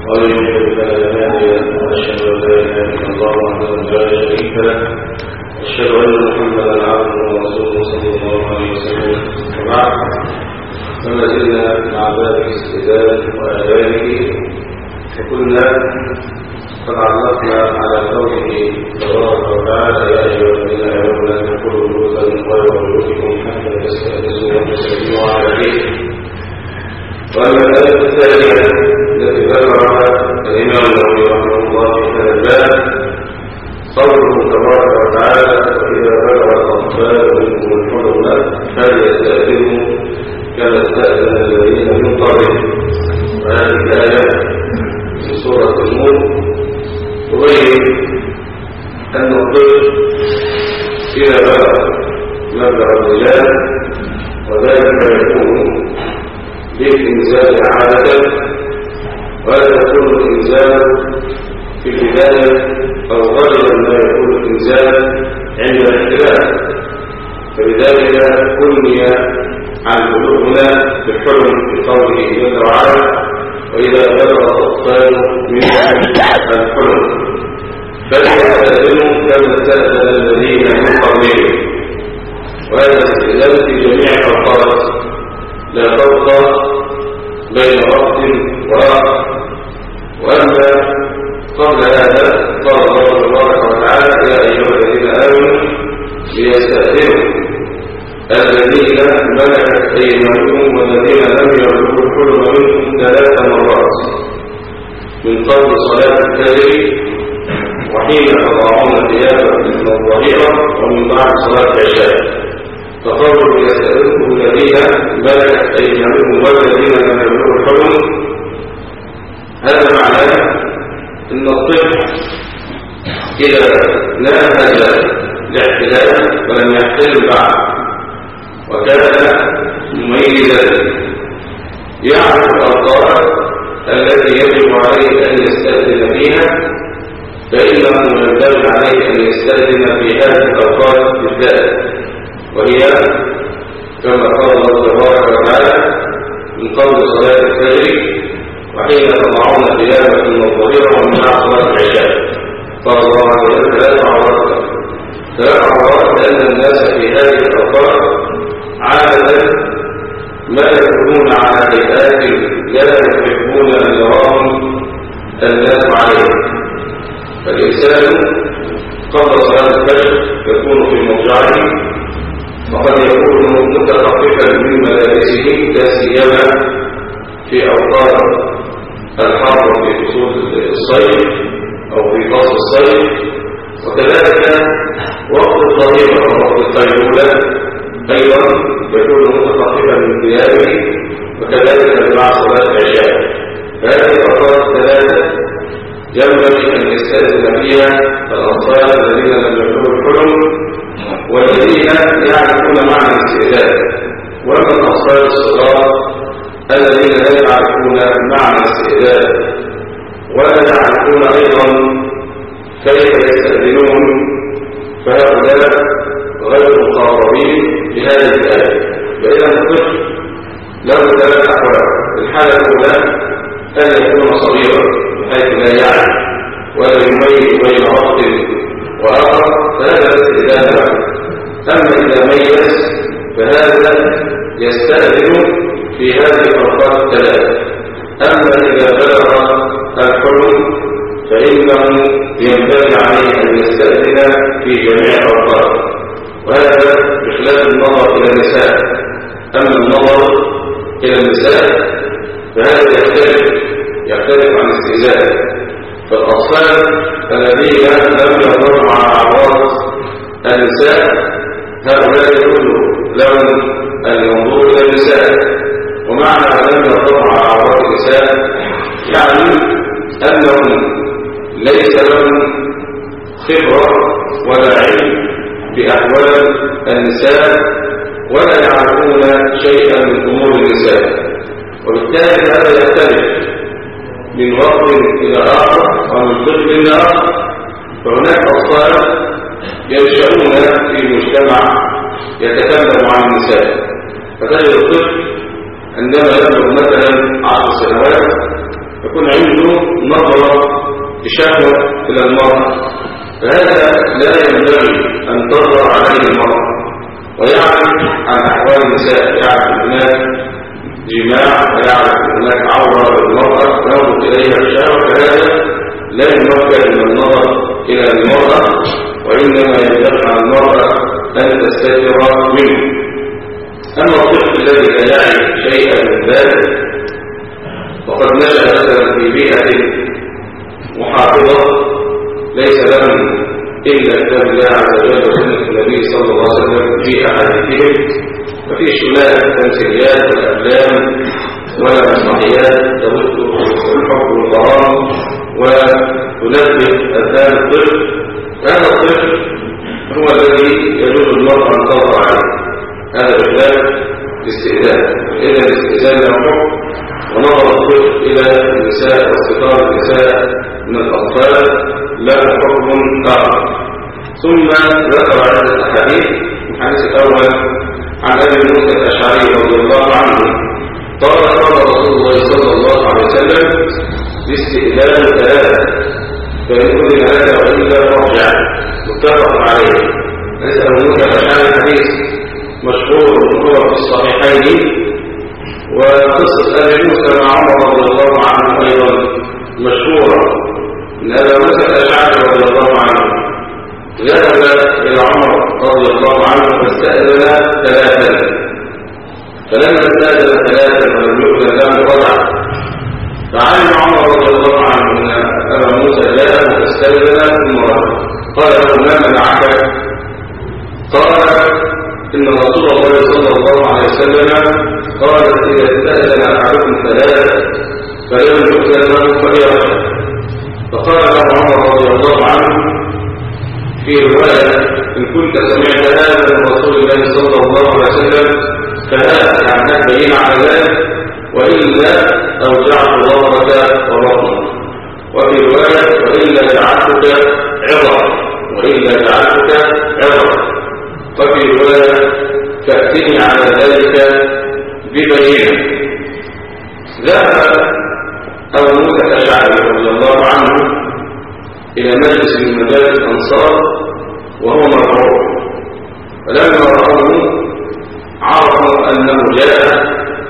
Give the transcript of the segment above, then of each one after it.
وأشهد أن لا إله إلا الله وحده لا شريك له وأشهد أن محمدا عبده ورسوله صلى الله عليه وسلم. وبعد، فما زلنا مع باب الاستئذان وآدابه، وكنا قد علقنا على قوله تبارك وتعالى: يا أيها الذين آمنوا لا تدخلوا بيوتا غير بيوتكم حتى تستأنسوا وتسلموا على أهلها. وأما الآية الثانية التي ذكرها الإمام النووي رحمه الله في هذا الباب قوله تبارك وتعالى: وإذا بلغ الأطفال منكم الحلم فليستأذنوا كما استأذن الذين من قبلهم. وهذه الآية في سورة الملك تبين أن الطفل إذا بلغ مبلغ الرجال، وذلك يكون بالإنزال عادة، ولا يكون الإنزال في البداية أو غالبا ما يكون الإنزال عند الاحتلال، فلذلك كني عن بلوغنا بالحلم في قوله جل وعلا: وإذا بلغ الأطفال منكم الحلم فليستأذنوا كما استأذن الذين من قبلهم. وهذا الاستئذان في جميع الأوقات، لا فرق بين وقت وآخر. وأما قبل هذا قال الله تبارك وتعالى: يا أيها الذين آمنوا ليستأذنوا الذين ملكت أيمانكم والذين لم يبلغوا الحلم منكم 3 مرات من قبل صلاة الفجر وحين تضعون ثيابكم من الظهيرة ومن بعد صلاة العشاء. فقالوا: يستأذنكم الذين ملكت أيمانكم والذين لم يبلغوا الحلم. هذا معناه أن الطفل إذا نهج الاحتلال ولم يحتلم بعد وكان مميزا يعرف الأوقات التي يجب عليه أن يستأذن فيها، فإنه ينبغي عليه أن يستأذن في هذه الأوقات بالذات، وهي كما قال الله تبارك وتعالى: من قبل صلاة الفجر وحين تضعون ثيابكم من الظهيرة ومن بعد صلاة العشاء. قال الله عز وجل: 3 عورات. 3 عورات لأن الناس في هذه الأوقات عادة ما يكونون على هيئات لا يحبون أن يراهم الناس عليه. فالإنسان قبل صلاة الفجر يكون في مضجعه، وقد يكون متخففا من ملابسه لا سيما في أوقات الحر في فصول الصيف أو في فصل الصيف، وكذلك وقت الظهيرة ووقت القيلولة أيضا يكون متخففا من ثيابه، وكذلك مع صلاة العشاء. فهذه الأوقات الثلاثة ينبغي أن يستأذن فيها الأطفال الذين لم يبلغوا الحلم والذين يعرفون معنى الاستئذان، وأما الأطفال الصغار الذين لا يعرفون معنى الاستئذان ولا يعرفون أيضا كيف يستأذنون، فهؤلاء غير مخاطبين بهذه الآية. فإذا الطفل له 3 أحوال: الحالة الأولى أن يكون صغيرا بحيث لا يعرف ولا يميز بين وقت وآخر، فهذا الاستئذان له. أما إذا ميز فهذا يستأذن في هذه الأوقات الثلاث. أما إذا بلغ الحلم فإنه ينبغي عليه أن يستأذن في جميع الأوقات، وهذا بخلاف النظر إلى النساء. أما النظر إلى النساء فهذا يختلف عن الاستئذان. فالأطفال الذين لم يظهروا على عورات النساء هؤلاء يقول لهم أن ينظروا إلى النساء، ومعنى لم يظهروا على عورات النساء يعني أنهم ليس لهم خبرة ولا علم بأحوال النساء ولا يعرفون شيئا من أمور النساء، وبالتالي هذا يختلف من وقت إلى آخر ومن طفل إلى آخر. فهناك أطفال ينشأون في مجتمع يتكلم عن النساء، فتجد الطفل عندما يبلغ مثلا 10 سنوات يكون عنده النظر بشهوة إلى المرأة، فهذا لا ينبغي أن تظهر عليه المرأة، ويعرف عن أحوال النساء، يعرف هناك جماع ويعرف هناك عورة للمرأة نظر إليها الشهوة، فهذا لا يمكن من النظر إلى المرأة، وإنما ينبغي على المرأة أن تستتر منه. أما الطفل الذي لا يعي شيئا من ذلك وقد نشأ مثلا في بيئة محافظة ليس لهم إلا كتاب الله عز وجل وسنة النبي صلى الله عليه وسلم في أحاديثهم، وفي شمال تمثيليات والأفلام والمسرحيات تبث الحب والغرام وتنبه أذهان الطفل، هذا الطفل هو الذي يجوز المرأة أن تظهر عليه، هذا بخلاف الاستئذان. إذا الاستئذان له حكم، ونظر الطفل إلى النساء واستطار النساء من الأطفال له حكم آخر. ثم ذكر عدة الحديث. الحديث الأول عن أبي موسى الأشعري رضي الله عنه قال قال رسول الله صلى الله عليه وسلم: الاستئذان ثلاثة، فإن أذن لك وإلا فارجع. متفق عليه. حديث أبي موسى الأشعري حديث مشهور وهو في الصحيحين، وقصة أبي موسى مع عمر رضي الله عنه أيضا مشهورة، أن أبا موسى الأشعري رضي الله عنه ذهب إلى عمر رضي الله عنه فاستأذن ثلاثا، فلما استأذن ثلاثا ولم يؤذن له رجع، فعلم عمر رضي الله عنه أن أبا موسى جاء فاستأذن ثم رجع، قال له: ما منعك؟ قال: إن رسول الله صلى الله عليه وسلم قال: إذا استأذن أحدكم ثلاثة فلم يؤذن له فليرجع. فقال له عمر رضي الله عنه في رواية: إن كنت سمعت هذا من رسول الله صلى الله عليه وسلم فهذا يعني تبين على ذلك، وإلا أوجعت ظهرك وبطنك. وفي رواية: وإلا جعلتك عظا، وإلا جعلتك عظا. وفي رواية: فأتني على ذلك ببينة. ذهب أبو موسى الأشعري رضي الله عنه إلى مجلس من مجالس الأنصار وهو مرعوب، فلما رأوه عرفوا أنه جاء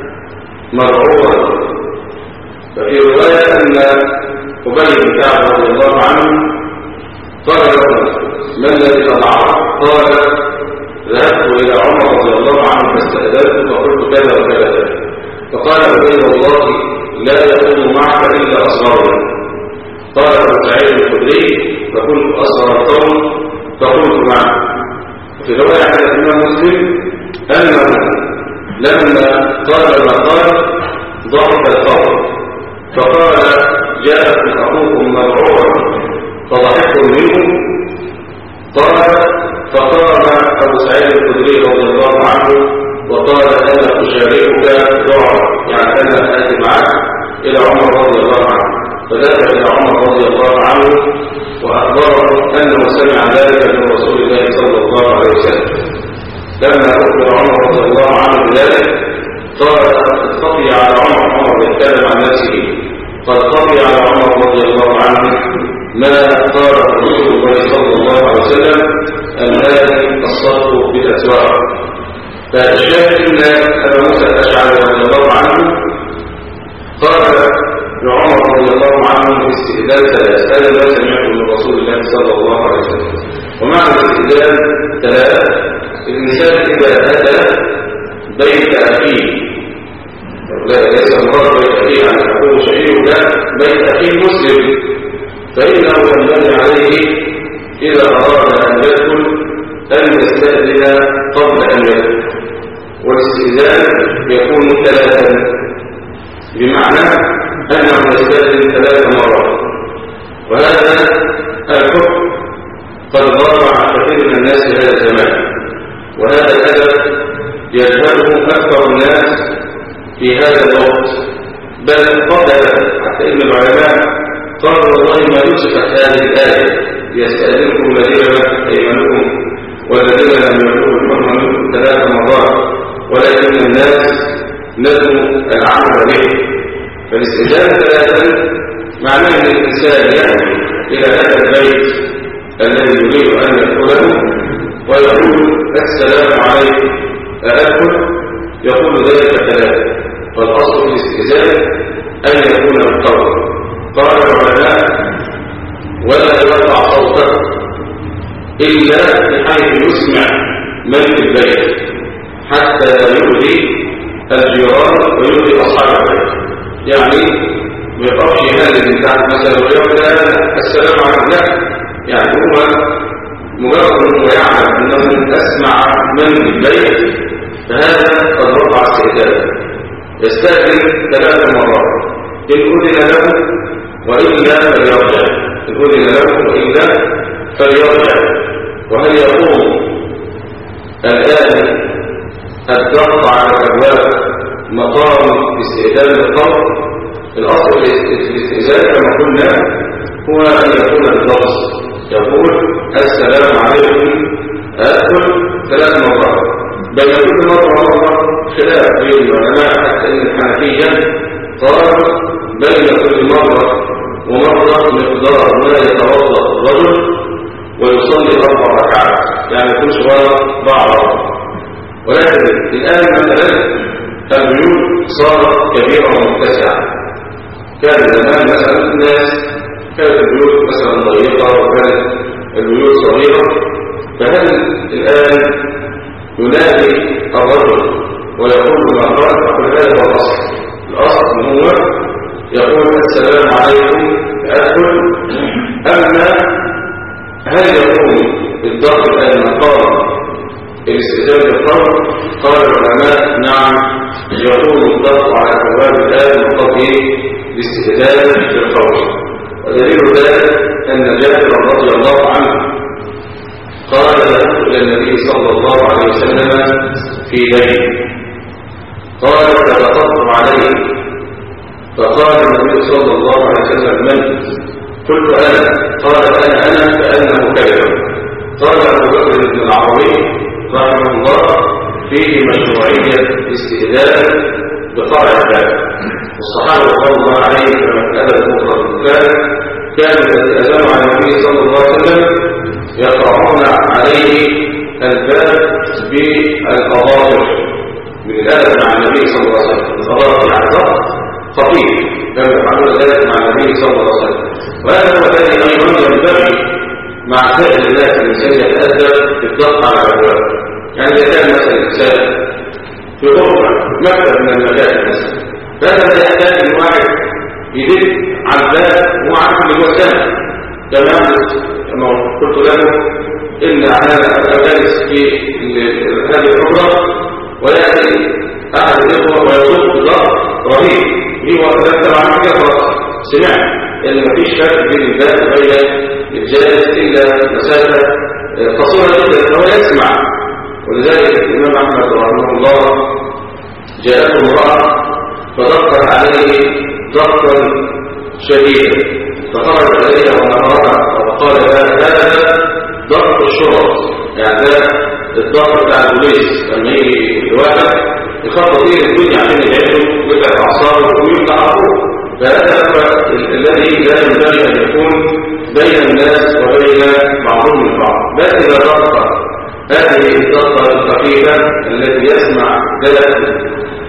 مرعوبا. ففي رواية أن أبي بن كعب رضي الله عنه قال له: ما الذي أضعف؟ قال: ذهبت إلى عمر رضي الله عنه فاستأذنت فقلت كذا وكذا، فقال: أبي والله لا يكون معك إلا أصغرنا. قال أبو سعيد الخدري: فكنت أصغر القوم فقلت معه. في رواية عن الإمام مسلم أنه لما قال ما قال ضحك القوم، فقال: جاءكم أخوكم مرعوبا فضحكتم منه. قال: فقام أبو سعيد الخدري رضي الله عنه وقال: أنا أشاركك ضعف، يعني أنا آتي معك إلى عمر رضي الله عنه. فذهب إلى عمر رضي الله عنه وأخبره أنه سمع ذلك من رسول الله صلى الله عليه وسلم. لما أخبر عمر رضي الله عنه بذلك قال: قد خفي على عمر يتكلم عن نفسه، قد خفي على عمر رضي الله عنه ما قال رسول الله صلى الله عليه وسلم أن هذه الصدق بالأسواق. فالشاهد أن أبا موسى الأشعري رضي الله عنه قال لعمر رضي الله عنه استئذان ثلاث، هذا ما سمعته من رسول الله صلى الله عليه وسلم. ومعنى الاستئذان ثلاث: الإنسان إذا أتى بيت أخيه، لا ليس مراد بيت أخيه عن أخوه شيء، لا بيت أخيه مسلم، فإنه ينبغي عليه إذا أراد أن يدخل أن يستأذن قبل أن يدخل. والاستئذان يكون ثلاثا، بمعنى أنه يستأذن 3 مرات. وهذا الحكم قد ضاع عن كثير من الناس في هذا الزمان، وهذا الأدب يجهله أكثر الناس في هذا الوقت، بل قبل حتى إن العلماء قالوا: والله ما نسخت هذه الآية: يستأذنكم الذين ملكت أيمانكم والذين لم يبلغوا الحكم منكم 3 مرات، ولكن الناس نسوا العمل به. فالاستئذان 3 معناه أن الإنسان يأتي إلى هذا البيت الذي يريد أن يدخله ويقول السلام عليكم أأدخل؟ يقول ذلك ثلاثة. فالأصل في الاستئذان أن يكون بالقول. قال العلماء ولا يرفع صوته إلا بحيث يسمع من في البيت حتى لا يؤذي الجيران ويؤذي أصحاب البيت. يعني ما يقفش يهلل من تحت مثلا ويقول السلام عليكم، لا، يعني هو مجرد انه يعلم انه اسمع من في البيت فهذا قد رفع استئذانه. يستأذن 3 مرات، إن أذن له وإلا فليرجع، إن أذن له وإلا فليرجع. وهل يقوم الآن الضغط على الأبواب مقام استئذان القول؟ الأصل في الاستئذان كما قلنا هو أن يكون باللفظ، يقول السلام عليكم أدخل 3 مرات. بل كل مرة خلاف بين العلماء، حتى إن الحنفية قال بين كل مرة ومرة مقدار ما يتوضأ الرجل ويصلي 4 ركعات، يعني كل شوية بعض. ولكن الآن مثلا البيوت صارت كبيرة ومتسعة. كان زمان مثلا الناس كانت البيوت مثلا ضيقة وكانت البيوت صغيرة، فهل الآن ينادي الرجل ويقول ما قال؟ فقل هذا هو الأصل. الأصل هو يقول السلام عليكم أدخل. أما هل يكون الضغط الآن مقام الاستئذان بالقول؟ قال العلماء نعم، يكون الضغط على الأبواب الآن مقام الاستئذان بالقول. ودليل ذلك أن جابر رضي الله عنه قال إلى النبي صلى الله عليه وسلم في ليل، قال فبقضت عليه، فقال النبي صلى الله عليه وسلم من؟ قلت أنا. قال أنا كأنه كلمة. قال أبو بكر بن العربي رحمه الله فيه مشروعية استئذان بقرع الباب. والصحابة رضي الله عليهم كما كتب المفرد كانوا يتأذنوا على النبي صلى الله عليه وسلم يقرعون عليه الباب بالأظافر من الأدب مع النبي صلى الله عليه وسلم. الأظافر يعني ضغط خفيف كانوا يفعلون ذلك مع النبي صلى الله عليه وسلم. وهذا هو الذي أيضا ينبغي مع سائر الناس الإنسان يتأدب بالضغط على الأبواب. يعني إذا كان مثلا الإنسان في غرفة مكتب من المكاتب مثلا، فهذا لا يحتاج ان واحد يدق على الباب وعارف ان هو سامع. تمام كما قلت له ان انا جالس في هذه الحجره وياتي احد الاخوه ويصب بضغط رهيب، هو تذكر عن كده سمع ان مفيش فرق بين الباب وبين الجالس الا مسافه قصيره جدا فهو يسمع. ولذلك الامام احمد رحمه الله جاءته امراه فضغط عليه ضغطا شديدا، فخرج اليها ونهارها وقال هذا ضغط الشرط، يعني ده الضغط بتاع البوليس لما يجي الواحد يخبط فيه الدنيا عشان يبعده ويبعد اعصابه ويمنع عقله. فهذا هو الذي لا ينبغي ان يكون بين الناس وبين بعضهم البعض. بل اذا ضغط هذه الضغطه الخفيفه التي يسمع ذلك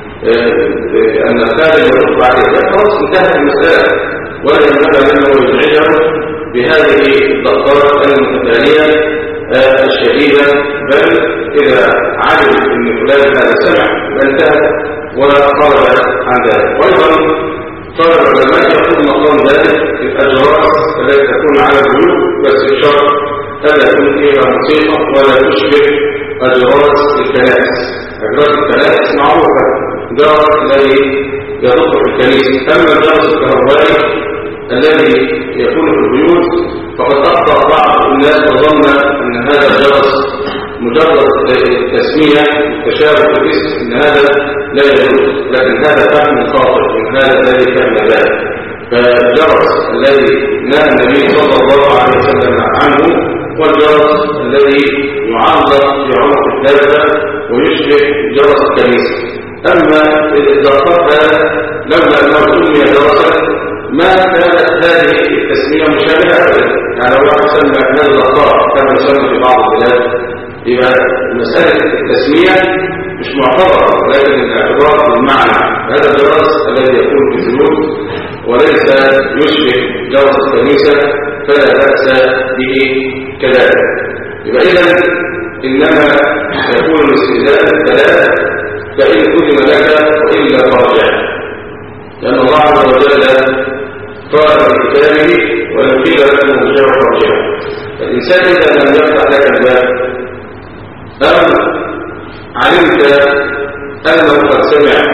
أن الخارج يرد بعد ذلك خلاص انتهت المسألة، ولا ينبغي أنه يزعجه بهذه الضغطات المتتالية الشديدة. بل إذا علم أن فلان هذا سمع فانتهى وخرج عن ذلك. وأيضا قال العلماء يقول مقام ذلك الأجراس التي تكون على البيوت، بس الشرط هذا يكون فيها موسيقى ولا تشبه أجراس الكنائس. أجراس الكنائس معروفة جرس الذي يضخ في الكنيسة. أما الجرس الكهربائي الذي يكون في البيوت فقد أخطأ بعض الناس وظن أن هذا الجرس مجرد تسمية تشابه الاسم، أن هذا لا يجوز، لكن هذا فهم خاطئ، إن هذا الذي فهم ذلك. فالجرس الذي نهى النبي صلى الله عليه وسلم عنه والجرس الذي يعلق في عنق الدابة ويشبه جرس الكنيسة. أما الضغطات لولا أنه سمي جرسا ما كانت هذه التسمية مشابهة أبدا. يعني لو واحد سمى هذا الأخطاء كما يسمى في بعض البلاد يبقى مسألة التسمية مش معتبرة، ولكن الاعتبار بالمعنى. هذا الجواز الذي يكون في البيوت وليس يشبه جواز الكنيسة فلا بأس به كذلك. يبقى إذا إنما يكون الاستئذان ثلاث، فإن أذن لك وإلا فارجع، لأن الله عز وجل قال في كتابه وإن قيل لكم ارجعوا فارجعوا. فالإنسان إذا لم يفتح لك الباب أو علمت أنه قد سمع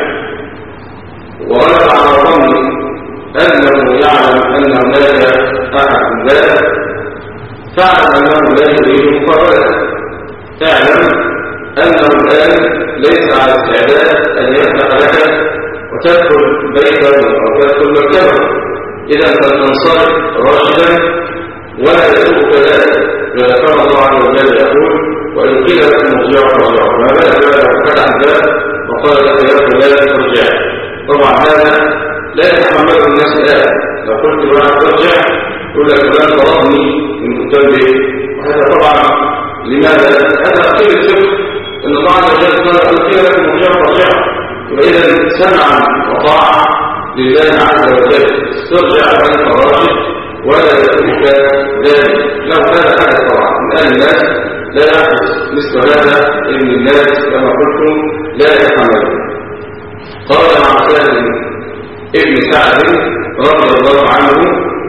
وغلب على ظن أنه يعلم أن هناك أحد ذلك، فاعلم أنه لا يريد مقابلته. اعلم أنه الآن ليس على استعداد أن يفتح لك وتدخل بيتا أو تدخل مكتبا. إذا فلتنصرف راشدا ولا يسوق ذلك، كما الله عز وجل يقول وإن قيل لكم ارجعوا فارجعوا. ما بالك لو فتح الباب وقال لك يا فلان ارجع؟ طبعا هذا لا يتحمله الناس الآن. لو قلت لواحد ارجع يقول لك فلان ضربني من قدام بيتي، وهذا طبعا لماذا؟ هذا قيل الفقه ان الله عز وجل قال وإن قيل لكم ارجعوا فارجعوا. وإذا سمعا وطاعة لله عز وجل ترجع عنك الراجل ولا يترك ذلك. لو كان حدث طبعا من أهل الناس لا يحدث مثل هذا، إن الناس كما قلتم لا يتحملون. قال عبد ابن سعد رضي الله عنه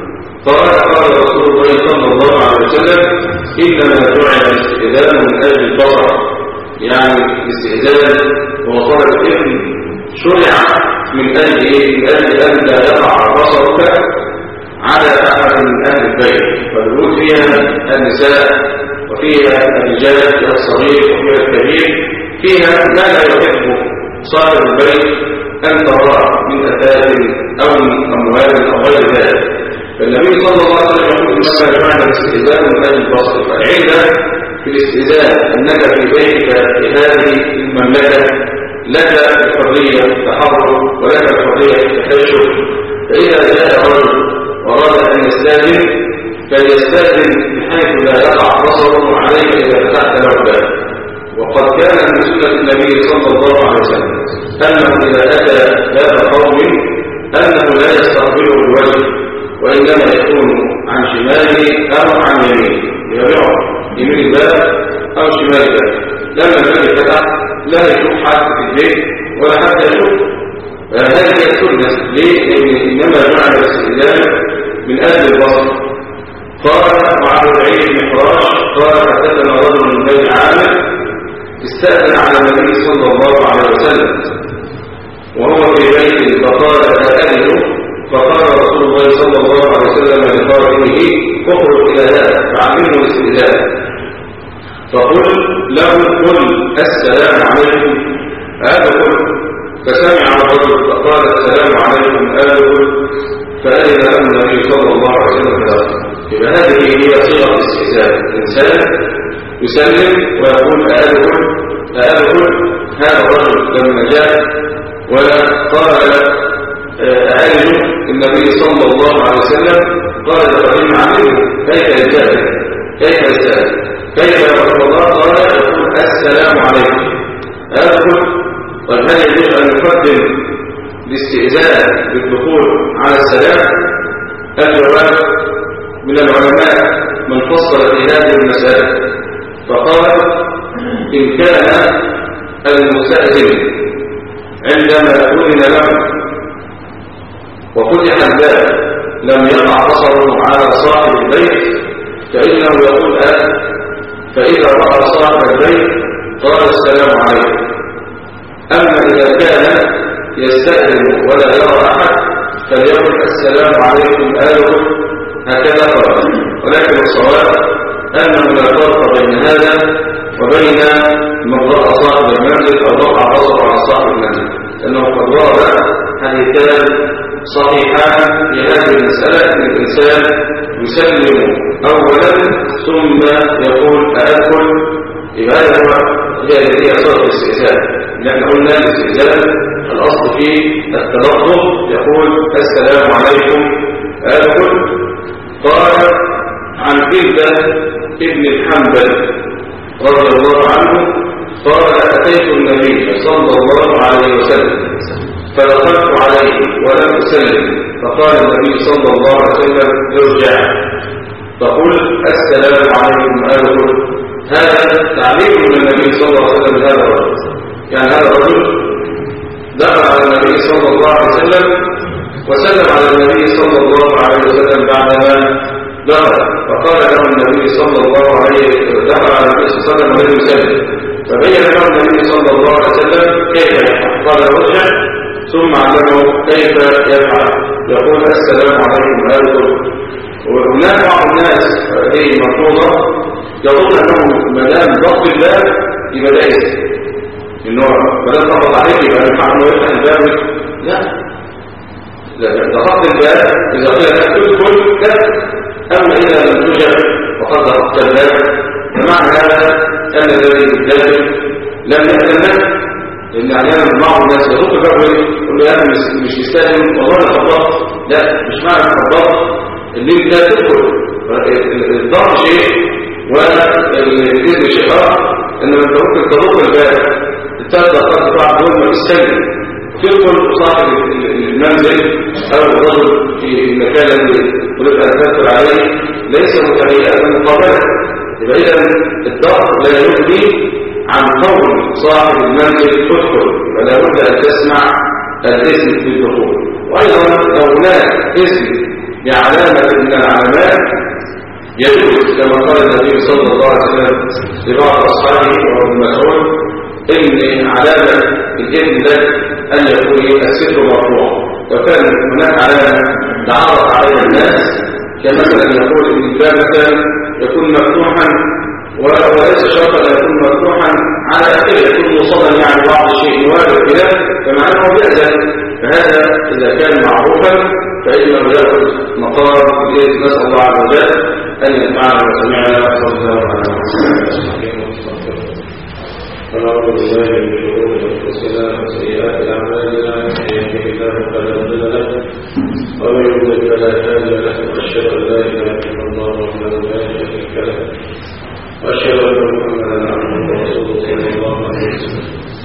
قال رسول الله صلى الله عليه وسلم إنما جعل الاستئذان من أجل البصر. يعني الاستئذان وصل الإذن شرع من أجل إيه؟ من أجل أن لا يقع بصرك على أحد من أهل البيت. فالبيوت فيها النساء وفيها الرجال، فيها الصغير وفيها الكبير، فيها ما لا يحب صاحب البيت أن تراه من أثاث أو من أموال أو غير ذلك. فالنبي صلى الله عليه وسلم يقول إنما جعل الاستئذان من أجل البصر. فالعلة في الاستئذان أنك في بيتك في هذه المملكة لك الحرية في التحرك ولك الحرية في التكشف. فإذا جاء رجل وأراد أن يستأذن فليستأذن بحيث لا يقع بصره عليك إذا فتحت له الباب. وقد كان من سنة النبي صلى الله عليه وسلم أنه إذا أتى باب قوم أنه لا يستقبله الوجه، وإنما يكون عن شماله أو عن يمينه، يبيعه يمين الباب أو شمال الباب. لما الباب فتح لا يشوف حد في البيت ولا حد يشوف. هذه السنة ليه؟ لأن إنما جعل الاستئذان من أجل البصر. قال وعن سعيد بن حراش قال حدثنا رجل من بني عامر استأذن على النبي صلى الله عليه وسلم وهو في بيته فقال أأذن؟ فقال رسول الله صلى الله عليه وسلم لقائله اخرج إلى هذا فعلمه الاستئذان. فقل له قل السلام عليكم. هذا قل فسمع الرجل فقال السلام عليكم. قالوا فأذن له النبي صلى الله عليه وسلم. يبقى هذه هي صيغة الاستئذان. الإنسان يسلم ويقول أأذن. هذا الرجل لما جاء وقال أأذن النبي صلى الله عليه وسلم قال إبراهيم علمه كيف يستأذن كيف يا رسول الله؟ قال يقول السلام عليكم. أدخل. طيب هل يجوز أن نقدم الاستئذان بالدخول على السلام؟ الجواب من العلماء من فصل في هذه المسائل فقال إن كان المستأذن عندما أذن له وفتح الباب لم يقع بصره على صاحب البيت فإنه يقول فإذا رأى صاحب البيت قال السلام عليكم. أما إذا كان يستأذن ولا يرى أحد فليقل السلام عليكم هكذا قال. ولكن الصواب أنه لا فرق بين هذا وبين من رأى صاحب المنزل أو وقع بصره على صاحب المنزل، لأنه قد ورد حديثان صحيحان لهذه المسألة أن الإنسان يسلم أولا ثم يقول أأكل. يبقى هي صورة الاستئذان. اللي احنا قلنا الاستئذان الأصل فيه التلطف، يقول السلام عليكم أدخل. قال عن كلدة ابن الحنبل رضي الله عنه قال أتيت النبي صلى الله عليه وسلم فدخلت عليه ولم أسلم، فقال النبي صلى الله عليه وسلم ارجع فقل السلام عليكم أدخل. هذا تعليم من النبي صلى الله عليه وسلم هذا الرجل، يعني هذا الرجل دخل على النبي صلى الله عليه وسلم وسلم على النبي صلى الله عليه وسلم بعدما دخل، فقال له النبي صلى الله عليه وسلم دخل على النبي صلى الله عليه وسلم ولم يسلم، فبين له النبي صلى الله عليه وسلم كيف يفعل، قال ارجع، ثم علمه كيف يفعل، يقول السلام عليكم أدخل. وهناك بعض الناس هذه مفروضة يظن أنه ما دام ضغط الباب يبقى ده اسم إنه ما دام ضغط عليك يبقى ينفع إنه يفتح الباب. لا ضغط الباب إذا قيل لك تدخل لا، أما إذا لم تجب وقد ضغطت الباب فمعنى هذا أن الذي يدخل لم يأذن لك، لأن أحيانا بعض الناس يضغط الباب يقول له أنا مش مستاهل والله أنا خبطت. لا، مش معنى خبطت اللي انت تدخل، الضغط شيء والإذن شيء آخر. إنما أنت ممكن تضغط الباب الثلاث دقائق بتاع دول ما تستلم تدخل صاحب المنزل أو الرجل في المكان الذي تريد أن تدخل عليه ليس متهيئا مقابلة، يبقى إذا الضغط لا يغني عن قول صاحب المنزل تدخل، يبقى لابد أن تسمع الإذن في الدخول. وأيضا لو هناك إذن بعلامة من العلامات يجوز كما قال النبي صلى الله عليه وسلم لبعض أصحابه وابن مسعود إن علامة الإذن ده أن يكون الستر مرفوع، وكان هناك علامة تعرض عليها الناس كمثلا يقول إن الباب الثاني يكون مفتوحا وليس شرطا أن يكون مفتوحا على آخره، يكون مصلا يعني بعض الشيء يوارد كده كما أنه بيأذن، فهذا إذا كان معروفا فإنه يأخذ مقام الإذن. نسأل الله عز وجل أن ينفعنا وسمعنا صلى الله عليه وسلم. ونعوذ بالله من شرور أنفسنا وسيئات أعمالنا، من يهده الله فلا مضل له ومن يضلل فلا هادي له، وأشهد أن لا إله إلا الله وحده لا شريك له، وأشهد أن محمدا عبده ورسوله صلى الله عليه وسلم.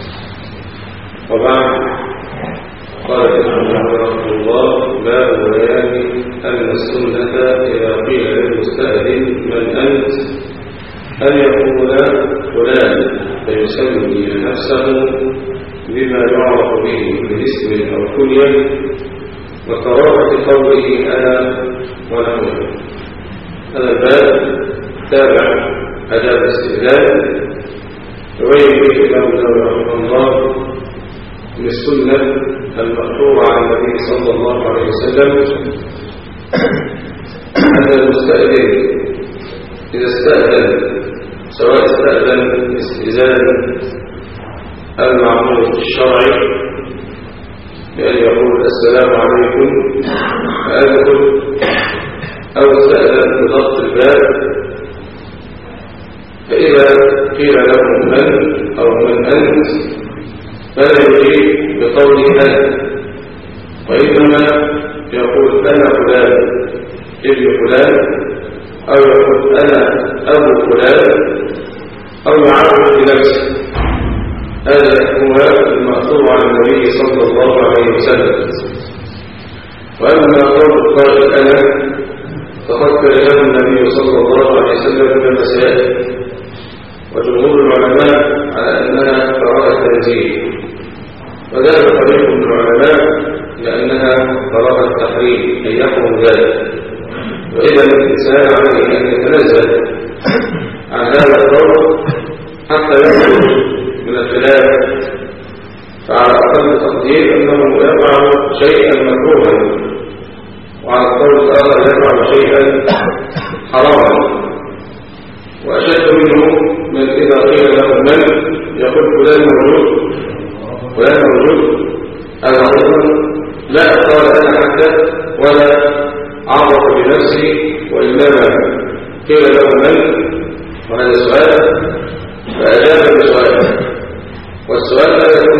وبعد، قال الإمام رحمه الله باب بيان أن السنة إذا قيل للمستأذن من أنت أن يقول فلان فيسمي نفسه بما يعرف به بالاسم أو كنية، وكراهة قوله أنا ونحوه. هذا الباب تابع آداب الاستئذان، يبين به الإمام رحمه الله من السنة المأثورة عن النبي صلى الله عليه وسلم أن المستأذن إذا استأذن، سواء استأذن استئذان المعمول الشرعي بأن يقول السلام عليكم فأدخل، أو استأذن بضغط الباب، فإذا قيل له من أو من أنت فلا يجيب بقوله أنا، وإنما يقول أنا فلان ابن فلان، أو يقول أنا أبو فلان، أو يعرف بنفسه. هذا هو المأثور عن النبي صلى الله عليه وسلم. وأما قول القائل أنا فقد كلمه النبي صلى الله عليه وسلم من المسائل، وجمهور العلماء على أنها قراءة تنزيل، وذلك طريق من العلماء لأنها قراءة تحريم أن يقوم ذلك، وإذا الإنسان عليه أن يتنزل عن هذا القول حتى يخرج من الخلاف، فعلى أقل تقدير أنه يفعل شيئا مكروها، وعلى القول الآخر يفعل شيئا حراما. وأشد منه من إذا قيل له من يقول فلان موجود فلان موجود، هذا أيضا لا قال أنا حتى ولا عرف بنفسي، وإنما قيل له من، وهذا سؤال فأجاب بسؤال، والسؤال لا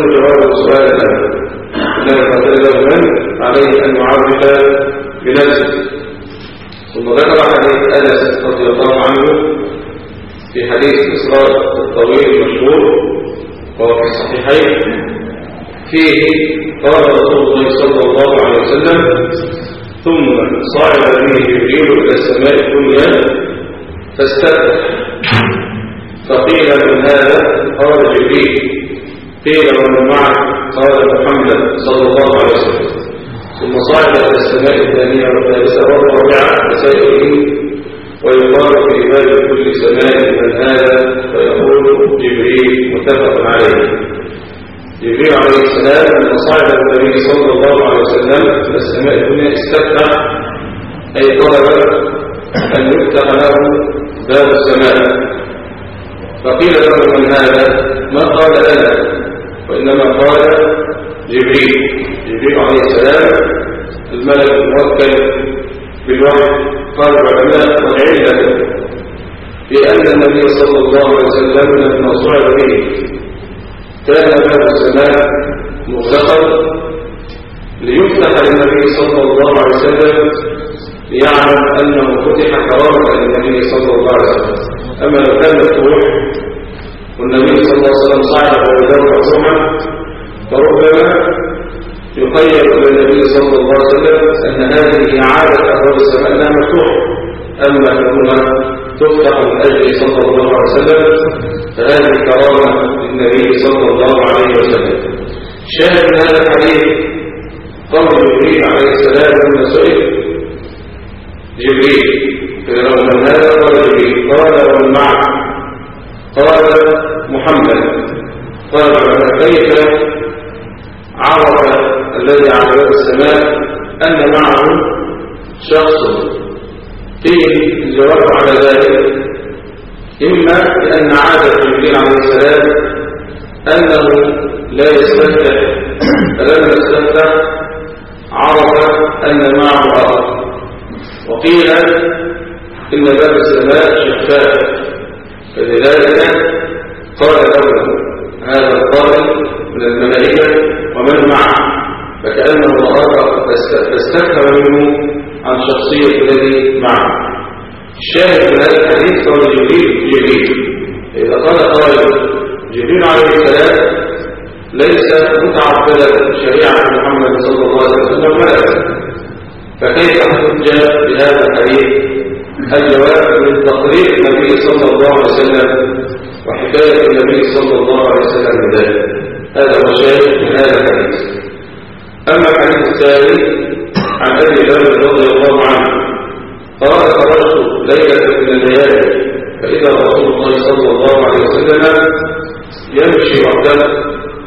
سؤالا إنما قتله من عليه أن يعرف بنفسه. ثم ذكر حديث أنس رضي الله عنه في حديث الإسراء الطويل المشهور وهو في الصحيحين فيه قال رسول الله صلى الله عليه وسلم ثم صعد به جبريل إلى السماء الدنيا فاستفتح فقيل من هذا؟ قال جبريل. قيل ومن معه؟ قال محمد صلى الله عليه وسلم. ثم صعد إلى السماء الثانية والثالثة والرابعة وسائره ويقال في باب كل سماء من هذا فيقول جبريل متفق عليه. جبريل عليه السلام لما صعد النبي صلى الله عليه وسلم إلى السماء الدنيا استفتح أي طلب أن يفتح له باب السماء. فقيل له من هذا؟ ما قال أنا وإنما قال جبريل عليه السلام الملك الموكل بالوحي. قال العلماء والعلة بأن النبي صلى الله عليه وسلم لما صعد به كان باب السماء مغلقا ليفتح للنبي صلى الله عليه وسلم ليعلم أنه فتح كرامة للنبي صلى الله عليه وسلم. أما لو كان مفتوح والنبي صلى الله عليه وسلم صعد ويدور روحا فربما يخيل إلى النبي صلى الله عليه وسلم أن هذه إعادة أبواب السماء لا مفتوحة، أما كونها تفتح من أجل صلى الله عليه وسلم فهذه كرامة للنبي صلى الله عليه وسلم. شاهد من هذا الحديث قول جبريل عليه السلام لما سئل جبريل فلو من هذا قال جبريل قال ومن معه؟ قال محمد. قال كيف عرف الذي على باب السماء أن معه شخص؟ قيل الجواب على ذلك إما لأن عادة جبريل عليه السلام أنه لا يستفتح، فلما يستفتح عرف أن معه آخر. وقيل إن باب السماء شفاف فلذلك قال له هذا القائل من الملائكة ومن معه فكأنه رآه فاستفهم منه عن شخصية الذي معه. الشاهد من هذا الحديث قال جبريل. إذا قال قائل جبريل عليه السلام ليس متعبدا بشريعة محمد صلى الله عليه وسلم ملكا، فكيف حجة بهذا الحديث؟ الجواب من تقرير النبي صلى الله عليه وسلم وحكاية النبي صلى الله عليه وسلم بذلك. هذا هو الشاهد من هذا الحديث. أما الحديث الثاني عن أبي ذر رضي الله عنه قال خرجت ليلة من الليالي فإذا رسول الله صلى الله عليه وسلم يمشي وحده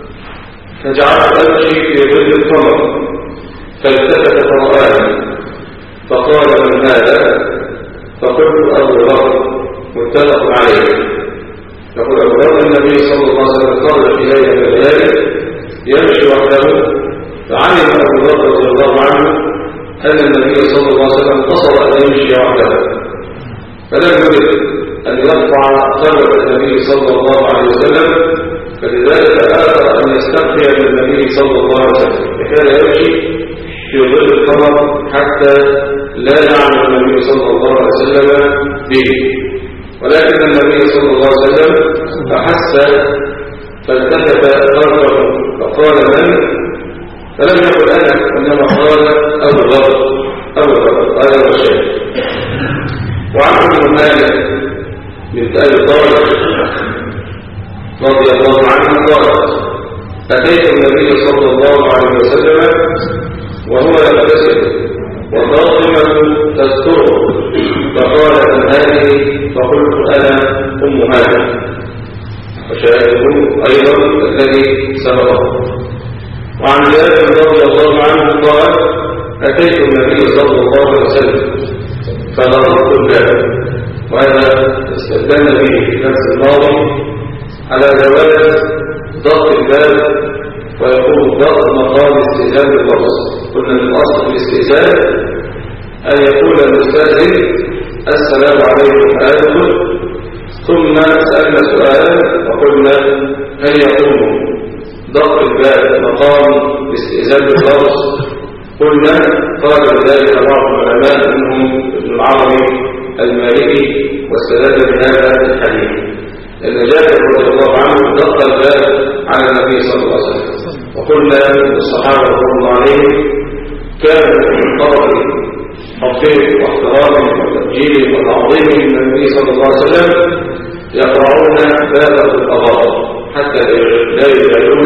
فجعلت أمشي في ظل القمر فالتفت فرآني فقال من هذا؟ فقلت أبو ذر متفق عليه. يقول أبو ذر النبي صلى الله عليه وسلم خرج في ليلة من الليالي يمشي وحده فعلم أبو ذر رضي الله عنه أن النبي صلى الله عليه وسلم قصد أن يمشي وحده فلم يرد أن يرفع خلف النبي صلى الله عليه وسلم، فلذلك آثر أن يستخفي من النبي صلى الله عليه وسلم فكان يمشي في ظل القمر حتى لا يعلم النبي صلى الله عليه وسلم به. ولكن النبي صلى الله عليه وسلم فحس فالتفت خلفه فقال من؟ فلم يقل أنا إنما قال أبو ذر هذا هو الشيء. وعن أم مالك بنت أبي طالب رضي الله عنها قالت أتيت النبي صلى الله عليه وسلم وهو يغتسل وفاطمة تستره فقال من هذه؟ فقلت أنا أم هذا. وشاهده أيضا الذي سبقه. وعن جابر رضي الله عنه قال أتيت النبي صلى الله عليه وسلم فضربت الباب، وهذا استدل به في نفس الماضي على جواز ضغط الباب ويكون الضغط مقام استئذان باللفظ. قلنا من الأصل في الاستئذان أن يقول المستأذن السلام عليكم أدخل، ثم سألنا سؤالا وقلنا هل يقوم ضغط الباب مقام الاستئذان باللفظ قلنا قال بذلك بعض العلماء منهم ابن العربي المالكي واستدل بهذا الحديث لأن جابر رضي الله عنه ضغط الباب على النبي صلى الله عليه وسلم وقلنا الصحابة رضي الله عليهم كانوا من طرف حبهم واحترامهم وتبجيلهم وتعظيمهم من النبي صلى الله عليه وسلم يقرعون باب القضاء حتى لا يجعلون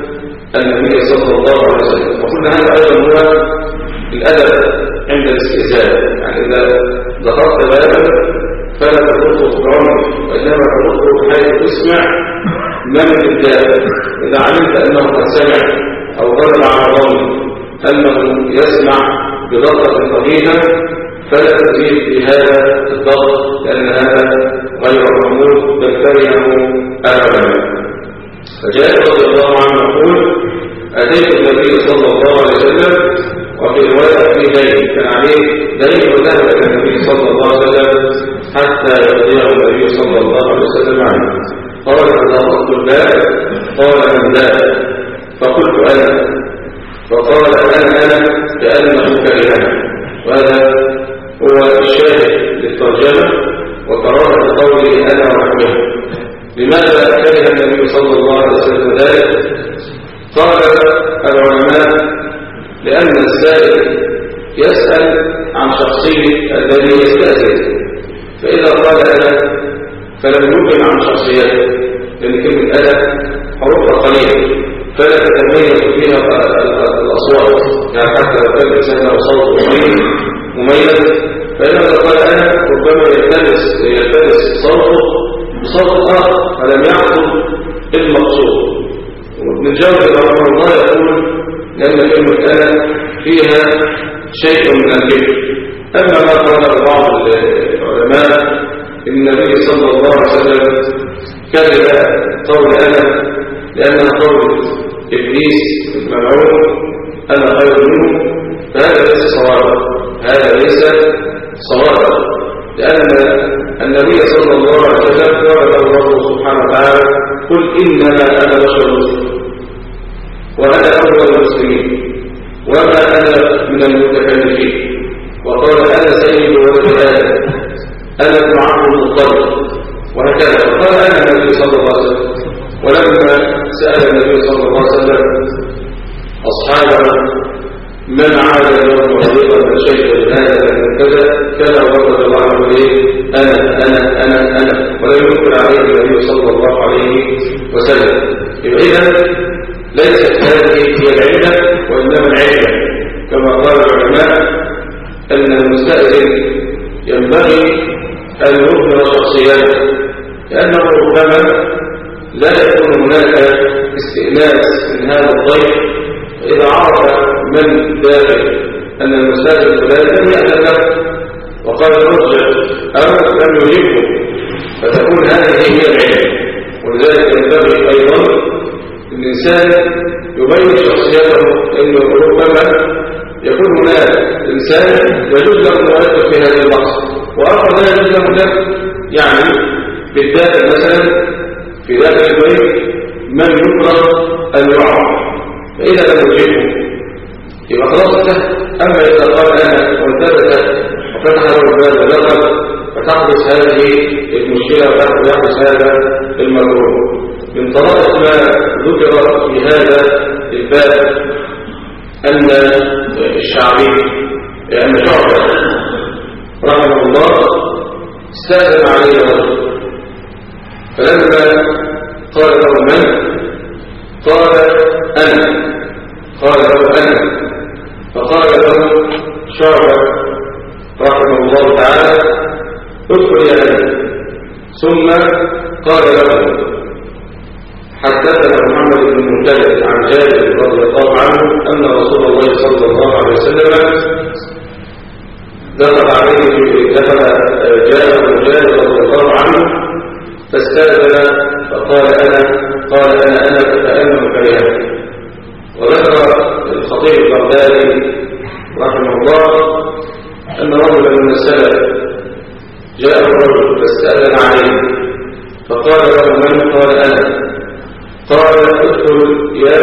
النبي صلى الله عليه وسلم. وقلنا هذا أيضا هو الأدب عند الاستئذان، يعني إذا ضغطت بابا فلا تضغطه بعمق وإنما تضغطه بحيث تسمع من الداب. إذا علمت أنه قد سمع أو غلب على ظن أنه يسمع بضغطة طويلة فلا تزيد بهذا الضغط لأن هذا غير معمول بل كرهه العلماء. فجاء رضي الله عنه يقول أتيت النبي صلى الله عليه وسلم وفي رواية في دين كان عليه دين وذهب إلى النبي صلى الله عليه وسلم حتى يقضيه النبي صلى الله عليه وسلم عنه. قال فضغطت الباب قال من ذاك فقلت أنا فقال أنا كأنه كرهنا. وهذا هو الشاهد للترجمة وكراهة قوله أنا ونحوه. لماذا كره النبي صلى الله عليه وسلم ذلك؟ قال العلماء لأن السائل يسأل عن شخصية الذي يستأذن، فإذا قال أنا فلم يبين عن شخصيته لأن كلمة أنا حروفها قليلة فلا تتميز فيها الأصوات، يعني حتى لو كان الإنسان له صوت مميز فإذا قال أنا ربما يلتبس صوته بصوت آخر فلم يحصل المقصود. وابن الجوزي رحمه الله يقول لأن كلمة أنا فيها شيء من الكبر. أما ما قال بعض العلماء النبي صلى الله عليه وسلم كره قول أنا لأنها قول إبليس الملعون أنا خير منه، فهذا ليس صوابا، هذا ليس صوابا، لأن النبي صلى الله عليه وسلم قال له الله سبحانه وتعالى قل إنما أنا بشر مسلم وأنا أول المسلمين وما أنا من المتكلفين، وقال أنا سيد ولد آدم أنا ابن عبد المطلب وهكذا. وقال أنا النبي صلى الله عليه وسلم. ولما سأل النبي صلى الله عليه وسلم أصحابه من عاد اليوم وحديقا من شيء هذا من كذا ورد الله عليه أنا ولا يمكن عليه النبي صلى الله عليه وسلم. إذن ليست هذه هي العلة وإنما العلة كما قال العلماء أن المستأذن ينبغي أن يظهر شخصيته، لأنه ربما لا يكون هناك استئناس من هذا الضيف، فإذا عرف من داخل أن المستأذن فلان لم يأذن له وقال ارجع أو لم يجبه فتكون هذه هي العلة. ولذلك ينبغي أيضا الإنسان يبين شخصيته، لأنه ربما يكون هناك إنسان يجوز له أن يؤثر في هذه اللحظة وآخر لا يجوز له يعني بالذات مثلا في ذات البيت من يكره أن يعرف، فإذا لم يجيبه يبقى خلاص انتهى. أما إذا قال أنا وانتبه وفتح له الباب ودخل فتحدث هذه المشكلة ويحدث هذا المكروه. من طرائق ما ذكر في هذا الباب أن الشعبي أن شعبة رحمه الله استأذن عليه رجل، فلما قال له من؟ قال أنا. قال له أنا، فقال له شعبة رحمه الله تعالى ادخل يا أنا. ثم قال له حدثنا محمد بن منكدر عن جابر رضي الله عنه أن رسول الله صلى الله عليه وسلم دخل عليه جاء جابر رضي الله عنه فاستأذن فقال أنا فكأنه كرهه. وذكر الخطيب البغدادي رحمه الله أن رجلا من السلف جاء الرجل فاستأذن عليه فقال له من؟ قال أنا. قال ادخل يا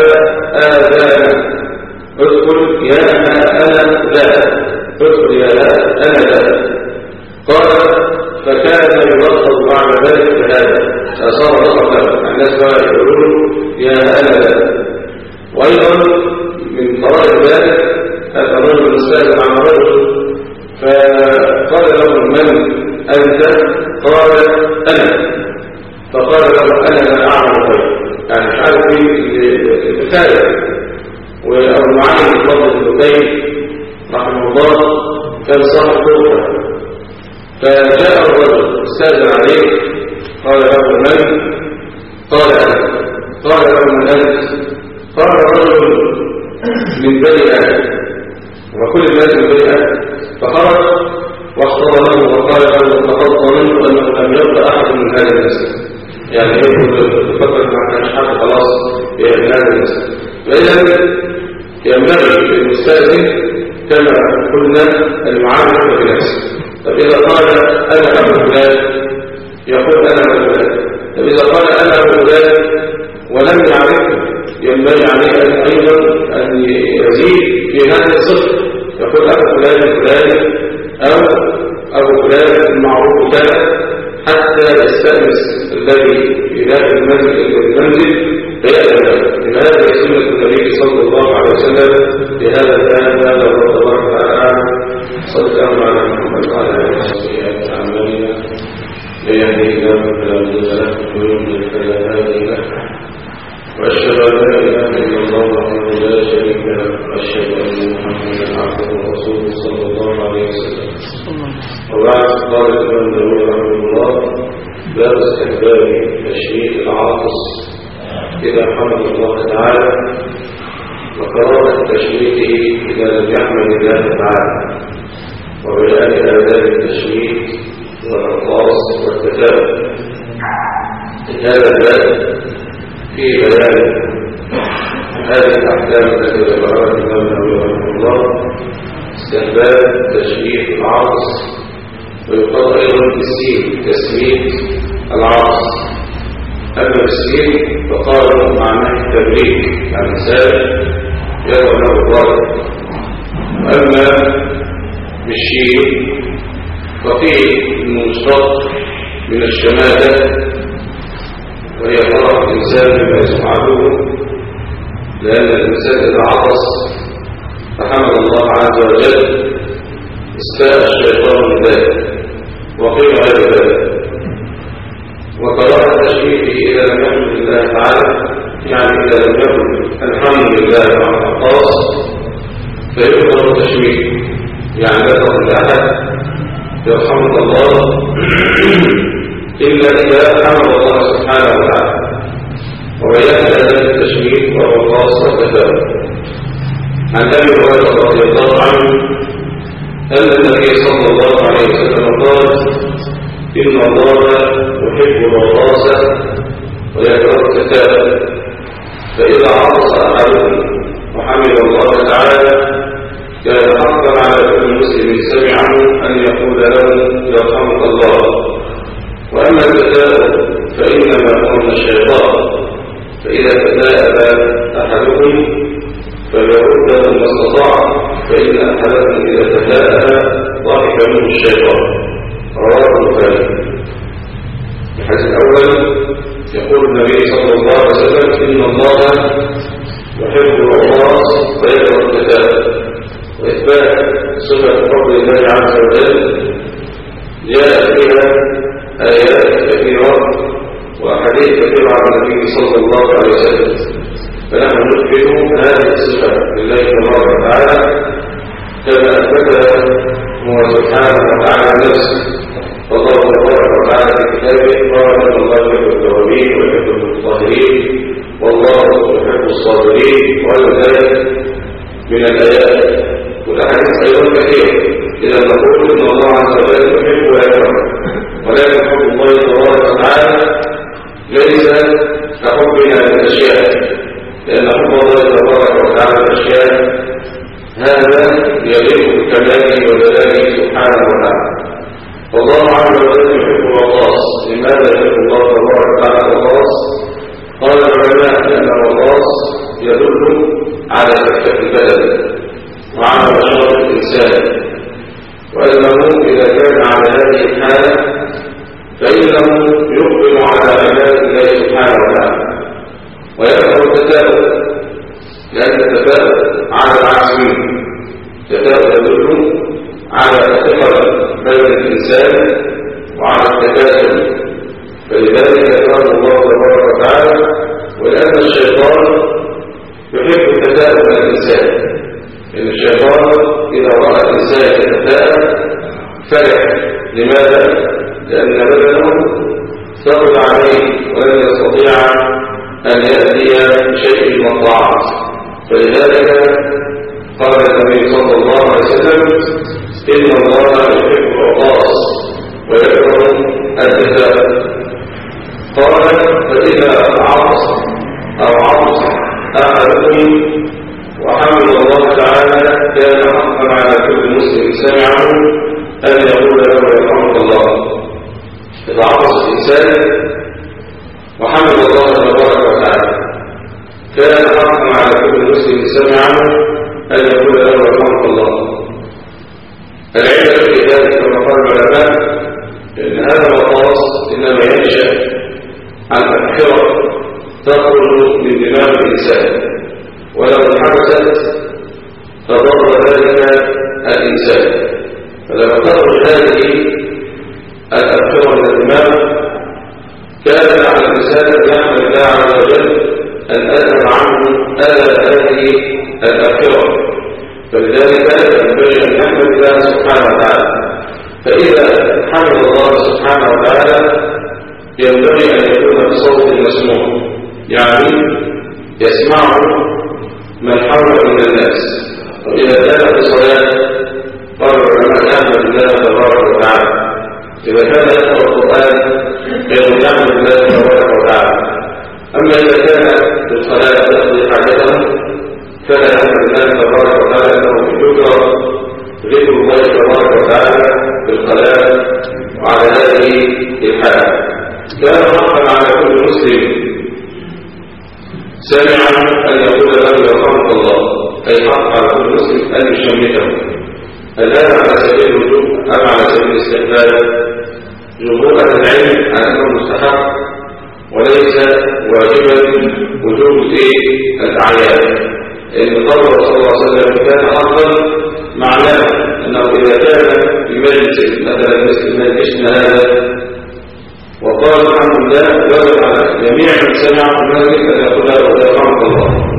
آذان، ادخل يا أنا ذا، ادخل يا أنا ذا. قال فكان يلطف بعد ذلك بهذا، فصار لطفا الناس بقى يقولون يا أنا ذا. وأيضا من طرائق ذلك هذا الرجل مستأذن عن رجل فقال له من أنت؟ قال أنا. فقال له أنا لا أعلم غير، يعني مش عارف ايه خالد. وأبو معين الفضل بن لبيد رحمه الله كان صاحب طرقة، فجاء الرجل استأذن عليه قال له من؟ قال أنا. قال له من أنت؟ قال رجل من بني آدم وكل الناس من بني آدم. فخرج واختبره وقال له لقد ظننت أنه لم يبقى أحد من هذا الناس، يعني يفكر ما كانش حد خلاص من هذا الناس. فإذا ينبغي للمستأذن كما قلنا المعاملة بنفسه. طب إذا قال أنا أبو فلان يقول أنا أبو فلان. طب إذا قال أنا أبو فلان ولم يعرفه ينبغي عليه أيضا أن يزيد في هذه الصفة، يقول أبو فلان الفلاني أو أبو فلان المعروف كان، حتى يستأنس الذي يلاقي المنزل فيأتي له. لهذا سنة النبي صلى الله عليه وسلم بهذا الآن. هذا الله تبارك وتعالى. صلى الله على محمد وعلى آله وصحبه أعمالنا ليهدي الله فلا مضل له ويضلل فلا هادي له، وأشهد أن لا إله إلا الله وحده لا شريك له، وأشهد أن محمدا عبده ورسوله صلى الله عليه وسلم. وبعد قال الإمام النووي رحمه الله باب استحباب تشميت العاطس إذا حمد الله تعالى، وكراهة تشميته إذا لم يحمد الله تعالى، وبيان آداب التشميت والعطاس والتثابت. هذا الباب في بيان هذه الأحكام التي ذكرها الإمام النووي رحمه الله: استحباب تشميت العاطس، ويقال أيضا بالسين تسميت العاطس. أما بالسين فقالوا معناه التبريك، يعني سائل يدعو له الضرب. وأما بالشين فقيل إنه مشتق من الشماتة، وهي فرح الإنسان بما يسمعه، لأن الإنسان إذا عطس فحمد الله عز وجل استاء الشيطان من ذلك وقيل غير ذلك. وكراهة تشميته إذا لم يحمد الله تعالى، يعني إذا لم يكن الحمد لله مع العطاس فيكره التشميت، يعني لا تقل أحد يرحمك الله إلا إذا حمد الله سبحانه وتعالى. وبيان هذا التشميت وهو خاص والتفاؤل. عن أبي هريرة رضي الله عنه أن النبي صلى الله عليه وسلم قال: إن الله يحب العطاس ويكره التثاؤب، فإذا عطس أحدكم وحمد الله تعالى كان حقا على كل مسلم سمعه أن يقول له يرحمك الله. وأما التثاؤب فإنما هو من الشيطان، فإذا تثاءب أحدكم فليرده ما استطاع، فإن أحدكم إذا تثاءب ضحك منه الشيطان. رواه البخاري. الحديث الأول يقول النبي صلى الله عليه وسلم: إن الله يحب العطاس ويكره التثاؤب. وإثبات صفة فضل الله عز وجل جاء فيها آيات كثيرة وأحاديث كثيرة عن النبي صلى الله عليه وسلم، فنحن نثبت هذه الصفة لله تبارك وتعالى كما أثبتها هو سبحانه وتعالى نفسه. فالله تبارك وتعالى في كتابه قال: إن الله يحب التوابين ويحب المتطهرين والله يحب الصابرين، وغير ذلك من الآيات والأحاديث أيضا كثيرة. إذا نقول إن الله عز وجل يحب ويكره، ولكن حب الله تبارك وتعالى ليس كحبنا للأشياء، لأن حب الله تبارك وتعالى الأشياء هذا يليق بكماله وجلاله سبحانه وتعالى. والله عز وجل يحب العطاس. لماذا يحب الله تبارك وتعالى العطاس؟ قال البلد وعلى نشاط الإنسان، وأنه إذا كان على هذه الحالة فإنه يقبل على عباد الله سبحانه وتعالى ويكره التثاؤب، لأن التثاؤب على العكس منه، التثاؤب يدل على الثقل بين الإنسان وعلى التكاسل، فلذلك يكره الله تبارك وتعالى. ولأن الشيطان يحب التثاؤب من الإنسان، إن الشيطان إذا رأى الإنسان يتثاءب فرح. لماذا؟ لأن بدنه ثقل عليه ولن يستطيع أن يأتي شيء من الطاعات، فلذلك قال النبي صلى الله عليه وسلم إن الله يحب العطاس ويكره التثاؤب. قال فإذا عطس أو عطس أحدكم وحمد الله تعالى كان حقا على كل مسلم سمعه أن يقول له يرحمك الله. إذا عطس الإنسان وحمد الله تبارك وتعالى كان حقا على كل مسلم سمعه أن يقول له يرحمك الله. العلة في ذلك كما قال العلماء إن هذا العطاس إنما ينشأ عن أبحرة تخرج من دماغ الإنسان، ولو انحبست فضر ذلك الإنسان. فلما تخرج هذه الأبحرة من الدماغ كان على الإنسان أن يحمد الله عز وجل أن أذهب عنه هذه الأبحرة، فلذلك ينبغي أن يحمد الله سبحانه وتعالى. فإذا حمد الله سبحانه وتعالى ينبغي أن يكون بصوت مسموع، يعني يسمعه من حوله من الناس. وإذا كان في صلاة قال العلماء يحمد الله تبارك وتعالى. إذا كان يقرأ القرآن يحمد الله تبارك وتعالى. أما إذا كان في الصلاة يقضي حاجته فلا يحمد الله تبارك وتعالى، أنه يذكر ذكر الله تبارك وتعالى في الصلاة وعلى هذه الحالة. كان حقا على كل مسلم سمع أن يقول له يرحمك الله، أي حق على كل مسلم أن يشمته. الآن على سبيل الوجوب أم على سبيل الاستحباب؟ جمهور أهل العلم على أنه مستحق وليس واجبا وجوب الأعياد، لأن قول صلى الله عليه وسلم كان حقا معناه أنه إذا كان في مجلس مثلا مثل مجلسنا هذا وقال الحمد لله وجب على جميع من سمع المسجد أن يقول له يرحمك الله.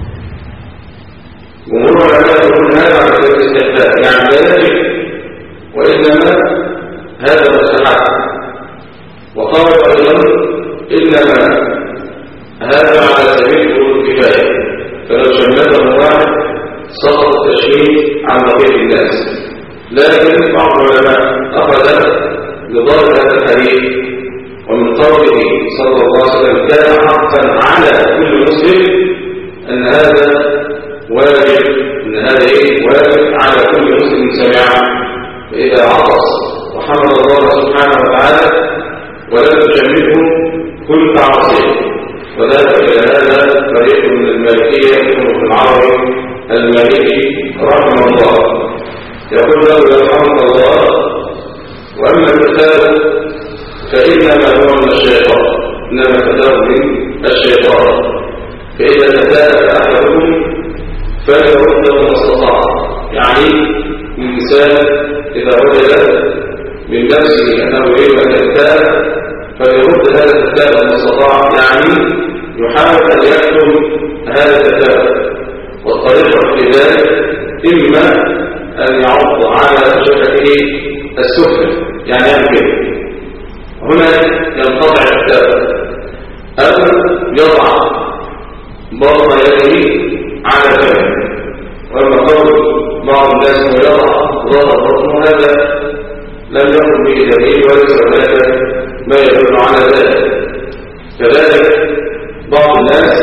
جمهور العلماء يقولون هذا على سبيل الاستحباب، يعني لا يجب وإنما هذا مستحق. وقالوا أيضا إنما هذا على سبيل فرض الكفاية، فلو شمته واحد سقط التشميت عن بقية الناس. لكن بعض العلماء أخذ بظاهر هذا الحديث ومن قوله صلى الله عليه وسلم كان حقا على كل مسلم أن هذا واجب، أن هذا واجب على كل مسلم سمعه. فإذا عطس وحمد الله سبحانه وتعالى ولم تشمته كنت عاصيا. وذلك إلى هذا فريق من المالكية ابن العربي المالكي رحمه الله يقول له يرحمك الله. وأما التثاؤب فإنما هو من الشيطان، إنما التثاؤب من الشيطان. فإذا تثاءب أحدكم فليرده ما استطاع، يعني الإنسان إذا وجد من نفسه أنه يريد أن يتثاءب فليرد هذا التثاؤب ما استطاع، يعني يحاول أن يكتم هذا التثاؤب. والطريقة في ذلك إما أن يعض على شفته السفلى، يعني يمكن هنا ينقطع التثاؤب، أو يضع بطن يده على فمه. وأما قول بعض الناس يضع ظهر بطنه هذا لم يكن به دليل وليس هناك ما يدل على ذلك. كذلك بعض الناس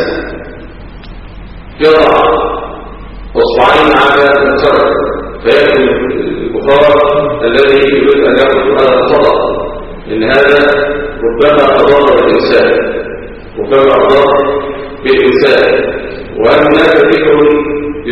يضع اصبعين على المنصرف فيأكل البخار الذي يريد أن يأكل هذا الخطأ، إن هذا ربما أضر بالإنسان، ربما أضر بالإنسان. وهناك ذكر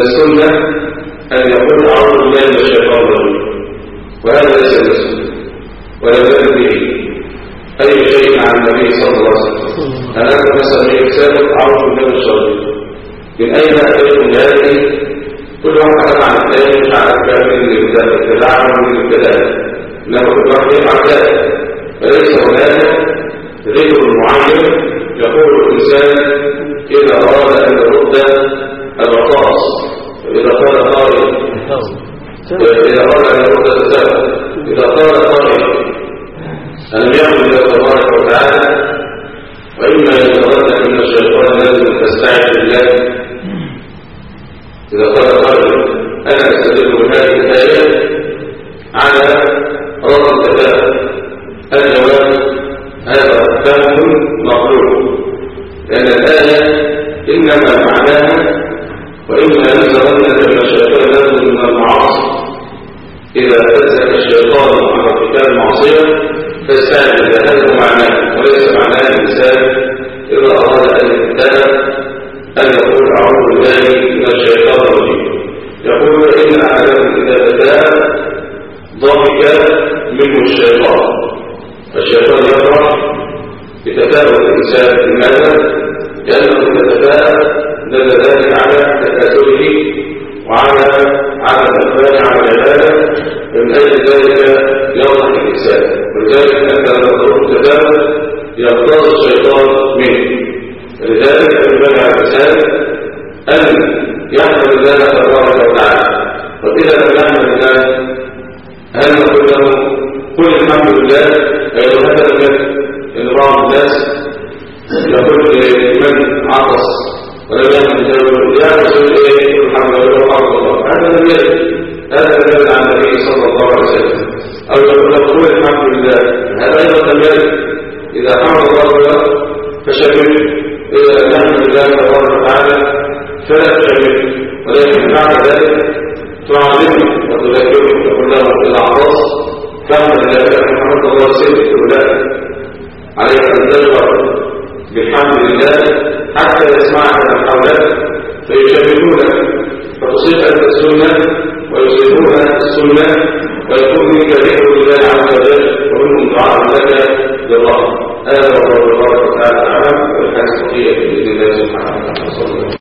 السنة أن يقول أعوذ بالله من الشيطان الرجيم، وهذا ليس من السنة ولا يدل به أي شيء عن النبي صلى الله عليه وسلم. أنا مثلا في رسالة أعوذ بالله من الشيطان، من أين أتيتم هذه؟ كل واحد عن الثاني مش على الكلام اللي بتدعم من الكلام، إنما كل واحد يفعل ذلك، فليس هناك ذكر معين يقول الإنسان إذا أراد أن يرد العطاس، إذا قال قائل، إذا أراد أن يرد السبب، إذا قال قائل أن يعبد الله تبارك وتعالى، وإما يتردد من الشيطان لازم تستعد بالله. إذا قال قائل أنا أستدل بهذه الآية على رد التفاهم، الجواب هذا فهم مطلوب، لأن الآية إنما معناها وإما ينزغنك من الشيطان نزغ من المعاصي، إذا أتزك الشيطان على ارتكاب المعصية فاستعجل، هذا معناه، وليس معناه الإنسان إذا أراد أن يتكلم أن يقول أعوذ بالله من الشيطان الرجيم. يقول إن أحدكم إذا بدأ ضحك منه الشيطان، فالشيطان يفرح بتفاؤل الإنسان. لماذا؟ لأنه يتفاءل دل ذلك على تكاسله وعلى الإقبال على العبادة، من أجل ذلك يضحك الإنسان. ولذلك أنت لما تقول التفاؤل يغتاظ الشيطان منه. لذلك ينبغي على الإنسان أن يحمد الله تبارك وتعالى. وإذا لم يحمد الله هل نقول له قل الحمد لله؟ أيضا هذا المثل إن بعض الناس يقول لمن عطس ولم يحمد الله يا رسول الله الحمد لله وعبد الله، هذا لم يرد، هذا لم يرد عن النبي صلى الله عليه وسلم. أو يقول له قل الحمد لله، هذا أيضا لم يرد. إذا حمد الله فشكر، إذا لم يحمد الله تبارك وتعالى فلا تشكر، ولكن بعد ذلك تعلمه وتذكره، تقول له إذا عطس فاحمد الله محمد الله سيدك ولا عليك أن تجبر بالحمد لله حتى يسمعك من حولك فيشبهونك، فتصيب أنت السنة ويصيبون السنة، ويكون منك ذكر لله عز وجل ومنهم دعاء لك لله. هذا هو الله تبارك وتعالى أعلم، والحديث بقية بإذن الله سبحانه وتعالى.